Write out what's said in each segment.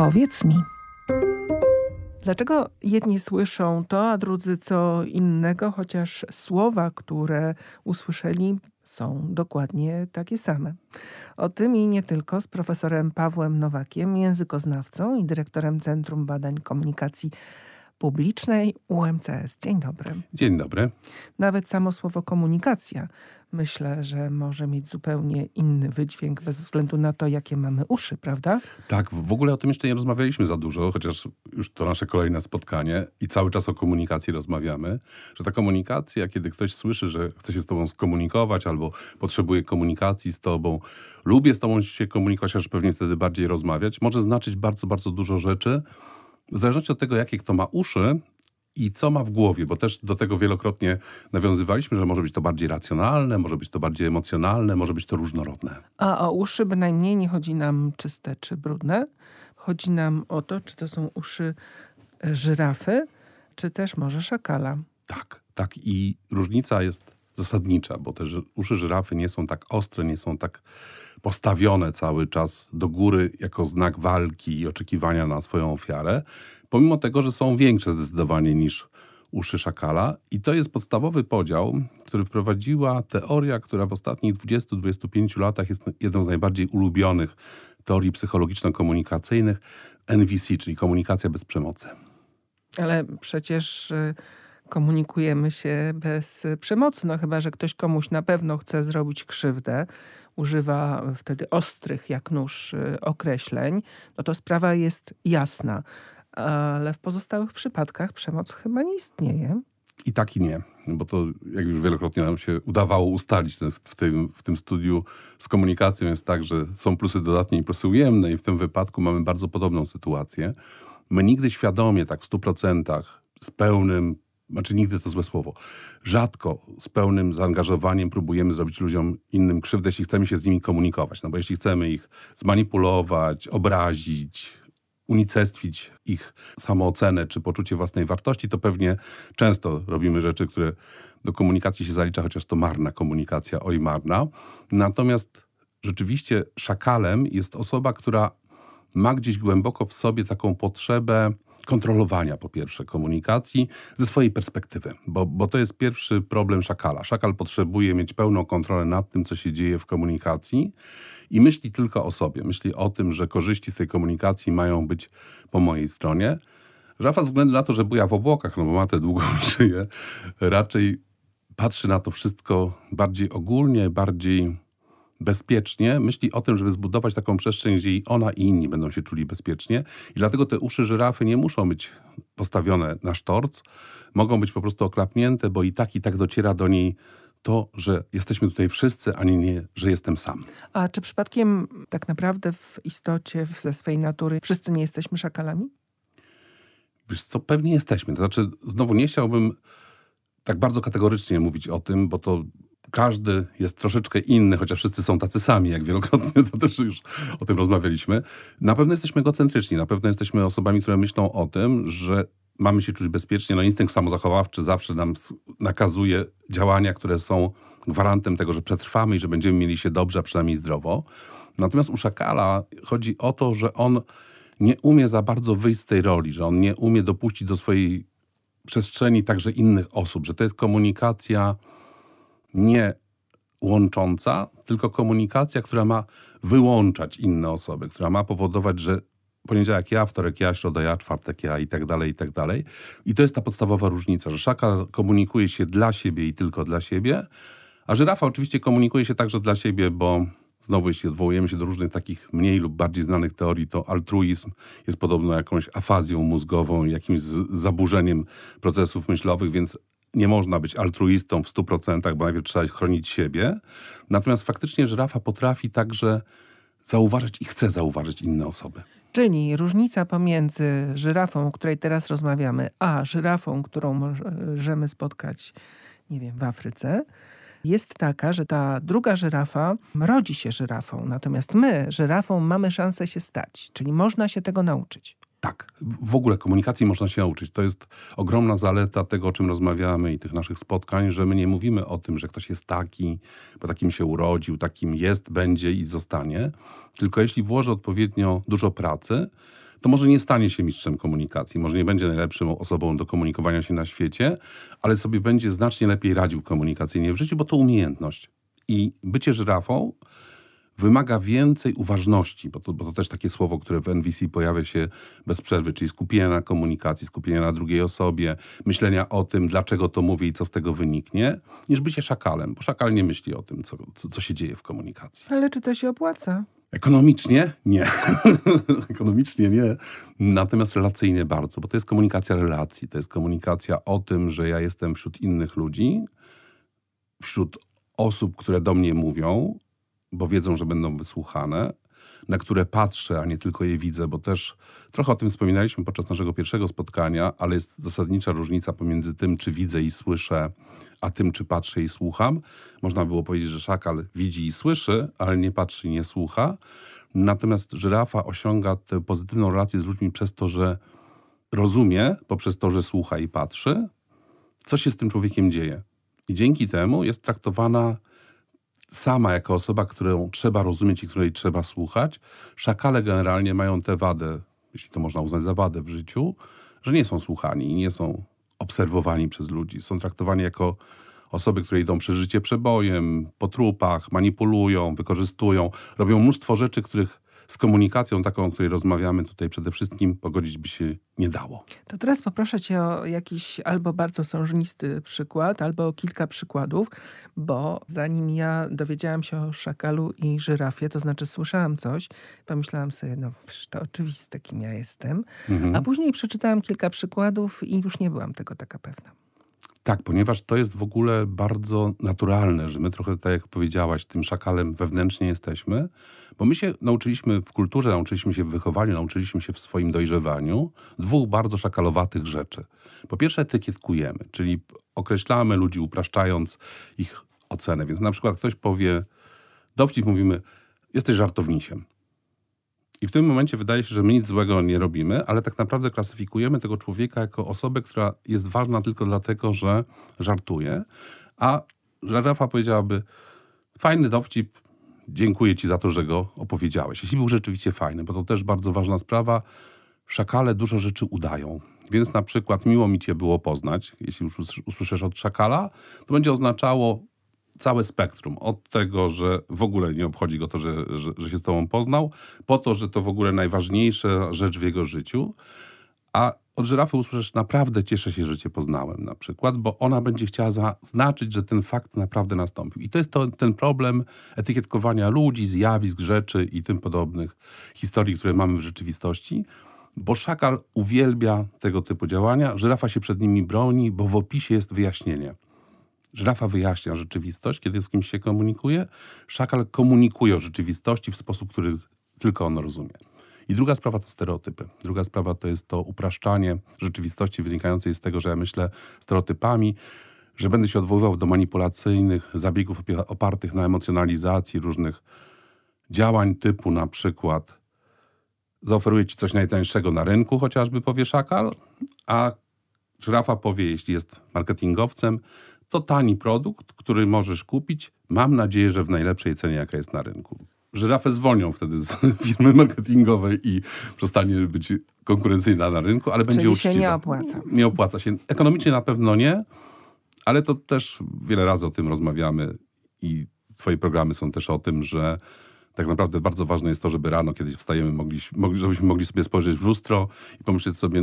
Powiedz mi. Dlaczego jedni słyszą to, a drudzy co innego, chociaż słowa, które usłyszeli, są dokładnie takie same? O tym i nie tylko z profesorem Pawłem Nowakiem, językoznawcą i dyrektorem Centrum Badań Komunikacji Publicznej UMCS. Dzień dobry. Dzień dobry. Nawet samo słowo komunikacja myślę, że może mieć zupełnie inny wydźwięk bez względu na to, jakie mamy uszy, prawda? Tak, w ogóle o tym jeszcze nie rozmawialiśmy za dużo, chociaż już to nasze kolejne spotkanie i cały czas o komunikacji rozmawiamy, że ta komunikacja, kiedy ktoś słyszy, że chce się z tobą skomunikować albo potrzebuje komunikacji z tobą, lubię z tobą się komunikować, aż pewnie wtedy bardziej rozmawiać, może znaczyć bardzo, bardzo dużo rzeczy, w zależności od tego, jakie kto ma uszy i co ma w głowie, bo też do tego wielokrotnie nawiązywaliśmy, że może być to bardziej racjonalne, może być to bardziej emocjonalne, może być to różnorodne. A o uszy bynajmniej nie chodzi nam czyste czy brudne. Chodzi nam o to, czy to są uszy żyrafy, czy też może szakala. Tak. I różnica jest zasadnicza, bo te uszy żyrafy nie są tak ostre, nie są tak postawione cały czas do góry jako znak walki i oczekiwania na swoją ofiarę, pomimo tego, że są większe zdecydowanie niż uszy szakala. I to jest podstawowy podział, który wprowadziła teoria, która w ostatnich 20-25 latach jest jedną z najbardziej ulubionych teorii psychologiczno-komunikacyjnych, NVC, czyli komunikacja bez przemocy. Ale przecież komunikujemy się bez przemocy, no chyba że ktoś komuś na pewno chce zrobić krzywdę, używa wtedy ostrych jak nóż określeń, no to sprawa jest jasna. Ale w pozostałych przypadkach przemoc chyba nie istnieje. I tak i nie, bo to jak już wielokrotnie nam się udawało ustalić w tym studiu z komunikacją jest tak, że są plusy dodatnie i plusy ujemne i w tym wypadku mamy bardzo podobną sytuację. My nigdy świadomie tak w 100% z pełnym, nigdy to złe słowo, rzadko z pełnym zaangażowaniem próbujemy zrobić ludziom innym krzywdę, jeśli chcemy się z nimi komunikować. No bo jeśli chcemy ich zmanipulować, obrazić, unicestwić ich samoocenę czy poczucie własnej wartości, to pewnie często robimy rzeczy, które do komunikacji się zalicza, chociaż to marna komunikacja, oj marna. Natomiast rzeczywiście szakalem jest osoba, która ma gdzieś głęboko w sobie taką potrzebę kontrolowania po pierwsze komunikacji ze swojej perspektywy, bo to jest pierwszy problem szakala. Szakal potrzebuje mieć pełną kontrolę nad tym, co się dzieje w komunikacji i myśli tylko o sobie. Myśli o tym, że korzyści z tej komunikacji mają być po mojej stronie. Żyrafa ze względu na to, że buja w obłokach, no bo ma tę długą szyję, raczej patrzy na to wszystko bardziej ogólnie, bardziej bezpiecznie, myśli o tym, żeby zbudować taką przestrzeń, gdzie i ona i inni będą się czuli bezpiecznie. I dlatego te uszy żyrafy nie muszą być postawione na sztorc, mogą być po prostu oklapnięte, bo i tak dociera do niej to, że jesteśmy tutaj wszyscy, a nie, że jestem sam. A czy przypadkiem tak naprawdę w istocie, ze swej natury, wszyscy nie jesteśmy szakalami? Wiesz co, pewnie jesteśmy. To znaczy, znowu nie chciałbym tak bardzo kategorycznie mówić o tym, bo to każdy jest troszeczkę inny, chociaż wszyscy są tacy sami, jak wielokrotnie to też już o tym rozmawialiśmy. Na pewno jesteśmy egocentryczni, na pewno jesteśmy osobami, które myślą o tym, że mamy się czuć bezpiecznie. No instynkt samozachowawczy zawsze nam nakazuje działania, które są gwarantem tego, że przetrwamy i że będziemy mieli się dobrze, a przynajmniej zdrowo. Natomiast u szakala chodzi o to, że on nie umie za bardzo wyjść z tej roli, że on nie umie dopuścić do swojej przestrzeni także innych osób, że to jest komunikacja nie łącząca, tylko komunikacja, która ma wyłączać inne osoby, która ma powodować, że poniedziałek ja, wtorek ja, środa ja, czwartek ja i tak dalej, i tak dalej. I to jest ta podstawowa różnica, że szakal komunikuje się dla siebie i tylko dla siebie, a żyrafa oczywiście komunikuje się także dla siebie, bo znowu jeśli odwołujemy się do różnych takich mniej lub bardziej znanych teorii, to altruizm jest podobno jakąś afazją mózgową, jakimś zaburzeniem procesów myślowych, więc nie można być altruistą w 100%, bo najpierw trzeba chronić siebie. Natomiast faktycznie żyrafa potrafi także zauważyć i chce zauważyć inne osoby. Czyli różnica pomiędzy żyrafą, o której teraz rozmawiamy, a żyrafą, którą możemy spotkać, nie wiem, w Afryce, jest taka, że ta druga żyrafa rodzi się żyrafą. Natomiast my żyrafą mamy szansę się stać. Czyli można się tego nauczyć. Tak, w ogóle komunikacji można się nauczyć. To jest ogromna zaleta tego, o czym rozmawiamy i tych naszych spotkań, że my nie mówimy o tym, że ktoś jest taki, bo takim się urodził, takim jest, będzie i zostanie. Tylko jeśli włoży odpowiednio dużo pracy, to może nie stanie się mistrzem komunikacji, może nie będzie najlepszą osobą do komunikowania się na świecie, ale sobie będzie znacznie lepiej radził komunikacyjnie w życiu, bo to umiejętność. I bycie żyrafą wymaga więcej uważności, bo to też takie słowo, które w NVC pojawia się bez przerwy, czyli skupienia na komunikacji, skupienia na drugiej osobie, myślenia o tym, dlaczego to mówię i co z tego wyniknie, niż bycie szakalem, bo szakal nie myśli o tym, co się dzieje w komunikacji. Ale czy to się opłaca? Ekonomicznie nie. Ekonomicznie nie. Natomiast relacyjnie bardzo, bo to jest komunikacja relacji. To jest komunikacja o tym, że ja jestem wśród innych ludzi, wśród osób, które do mnie mówią, bo wiedzą, że będą wysłuchane, na które patrzę, a nie tylko je widzę, bo też trochę o tym wspominaliśmy podczas naszego pierwszego spotkania, ale jest zasadnicza różnica pomiędzy tym, czy widzę i słyszę, a tym, czy patrzę i słucham. Można było powiedzieć, że szakal widzi i słyszy, ale nie patrzy i nie słucha. Natomiast żyrafa osiąga tę pozytywną relację z ludźmi przez to, że rozumie, poprzez to, że słucha i patrzy, co się z tym człowiekiem dzieje. I dzięki temu jest traktowana sama jako osoba, którą trzeba rozumieć i której trzeba słuchać. Szakale generalnie mają tę wadę, jeśli to można uznać za wadę w życiu, że nie są słuchani i nie są obserwowani przez ludzi. Są traktowani jako osoby, które idą przez życie przebojem, po trupach, manipulują, wykorzystują, robią mnóstwo rzeczy, których z komunikacją taką, o której rozmawiamy tutaj przede wszystkim, pogodzić by się nie dało. To teraz poproszę cię o jakiś albo bardzo sążnisty przykład, albo o kilka przykładów, bo zanim ja dowiedziałam się o szakalu i żyrafie, to znaczy słyszałam coś, pomyślałam sobie, no przecież to oczywiste, kim ja jestem, a później przeczytałam kilka przykładów i już nie byłam tego taka pewna. Tak, ponieważ to jest w ogóle bardzo naturalne, że my trochę, tak jak powiedziałaś, tym szakalem wewnętrznie jesteśmy, bo my się nauczyliśmy w kulturze, nauczyliśmy się w wychowaniu, nauczyliśmy się w swoim dojrzewaniu dwóch bardzo szakalowatych rzeczy. Po pierwsze etykietkujemy, czyli określamy ludzi, upraszczając ich ocenę. Więc na przykład ktoś powie, dowcip, mówimy, jesteś żartownisiem. I w tym momencie wydaje się, że my nic złego nie robimy, ale tak naprawdę klasyfikujemy tego człowieka jako osobę, która jest ważna tylko dlatego, że żartuje. A żyrafa powiedziałaby, fajny dowcip, dziękuję ci za to, że go opowiedziałeś. Jeśli był rzeczywiście fajny, bo to też bardzo ważna sprawa, szakale dużo rzeczy udają. Więc na przykład miło mi cię było poznać, jeśli już usłyszysz od szakala, to będzie oznaczało całe spektrum. Od tego, że w ogóle nie obchodzi go to, że się z tobą poznał, po to, że to w ogóle najważniejsza rzecz w jego życiu. A od żyrafy usłyszysz, naprawdę cieszę się, że cię poznałem na przykład, bo ona będzie chciała zaznaczyć, że ten fakt naprawdę nastąpił. I to jest ten problem etykietkowania ludzi, zjawisk, rzeczy i tym podobnych historii, które mamy w rzeczywistości, bo szakal uwielbia tego typu działania, żyrafa się przed nimi broni, bo w opisie jest wyjaśnienie. Żyrafa wyjaśnia rzeczywistość, kiedy z kimś się komunikuje. Szakal komunikuje o rzeczywistości w sposób, który tylko on rozumie. I druga sprawa to stereotypy. Druga sprawa to jest to upraszczanie rzeczywistości wynikającej z tego, że ja myślę stereotypami, że będę się odwoływał do manipulacyjnych zabiegów opartych na emocjonalizacji różnych działań typu na przykład zaoferuję ci coś najtańszego na rynku, chociażby powie szakal, a żyrafa powie, jeśli jest marketingowcem, to tani produkt, który możesz kupić, mam nadzieję, że w najlepszej cenie, jaka jest na rynku. Żyrafę zwolnią wtedy z firmy marketingowej i przestanie być konkurencyjna na rynku, ale będzie uczciwa. Czyli się nie opłaca. Nie opłaca się. Ekonomicznie na pewno nie, ale to też wiele razy o tym rozmawiamy i twoje programy są też o tym, że tak naprawdę bardzo ważne jest to, żeby rano, kiedy wstajemy, żebyśmy mogli sobie spojrzeć w lustro i pomyśleć sobie,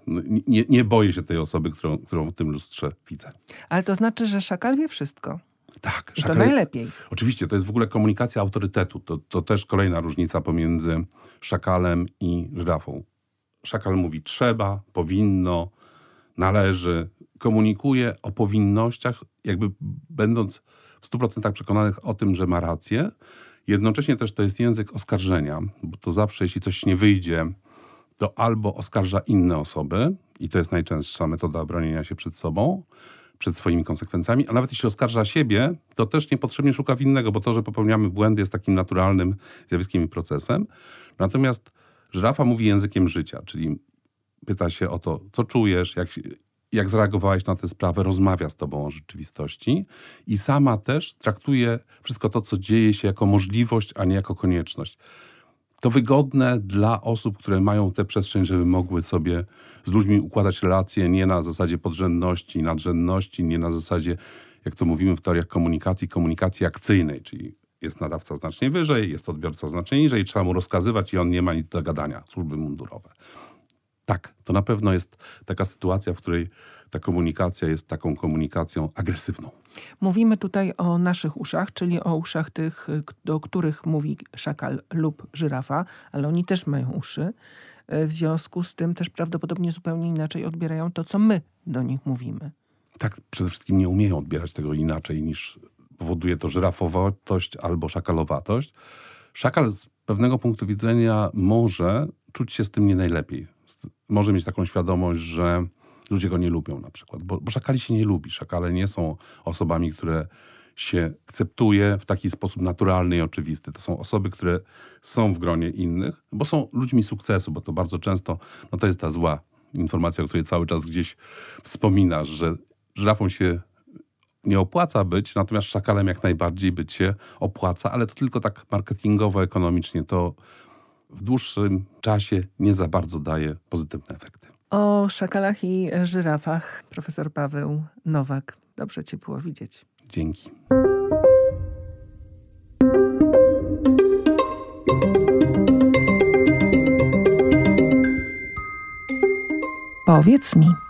nie boję się tej osoby, którą w tym lustrze widzę. Ale to znaczy, że szakal wie wszystko. Tak. I to najlepiej. Oczywiście, to jest w ogóle komunikacja autorytetu. To też kolejna różnica pomiędzy szakalem i żyrafą. Szakal mówi trzeba, powinno, należy. Komunikuje o powinnościach, jakby będąc w 100% przekonanych o tym, że ma rację. Jednocześnie też to jest język oskarżenia, bo to zawsze, jeśli coś nie wyjdzie, to albo oskarża inne osoby i to jest najczęstsza metoda bronienia się przed sobą, przed swoimi konsekwencjami, a nawet jeśli oskarża siebie, to też niepotrzebnie szuka winnego, bo to, że popełniamy błędy jest takim naturalnym zjawiskiem i procesem. Natomiast żyrafa mówi językiem życia, czyli pyta się o to, co czujesz, jak zareagowałeś na tę sprawę, rozmawia z tobą o rzeczywistości i sama też traktuje wszystko to, co dzieje się jako możliwość, a nie jako konieczność. to wygodne dla osób, które mają tę przestrzeń, żeby mogły sobie z ludźmi układać relacje nie na zasadzie podrzędności, nadrzędności, nie na zasadzie, jak to mówimy w teoriach komunikacji akcyjnej, czyli jest nadawca znacznie wyżej, jest odbiorca znacznie niżej, trzeba mu rozkazywać i on nie ma nic do gadania, służby mundurowe. Tak, to na pewno jest taka sytuacja, w której ta komunikacja jest taką komunikacją agresywną. Mówimy tutaj o naszych uszach, czyli o uszach tych, do których mówi szakal lub żyrafa, ale oni też mają uszy. W związku z tym też prawdopodobnie zupełnie inaczej odbierają to, co my do nich mówimy. Tak, przede wszystkim nie umieją odbierać tego inaczej niż powoduje to żyrafowatość albo szakalowatość. Szakal z pewnego punktu widzenia może czuć się z tym nie najlepiej. Może mieć taką świadomość, że ludzie go nie lubią na przykład, bo szakali się nie lubi. Szakale nie są osobami, które się akceptuje w taki sposób naturalny i oczywisty. To są osoby, które są w gronie innych, bo są ludźmi sukcesu, bo to bardzo często, to jest ta zła informacja, o której cały czas gdzieś wspominasz, że żyrafą się nie opłaca być, natomiast szakalem jak najbardziej być się opłaca, ale to tylko tak marketingowo, ekonomicznie. To w dłuższym czasie nie za bardzo daje pozytywne efekty. O szakalach i żyrafach profesor Paweł Nowak. Dobrze cię było widzieć. Dzięki. Powiedz mi.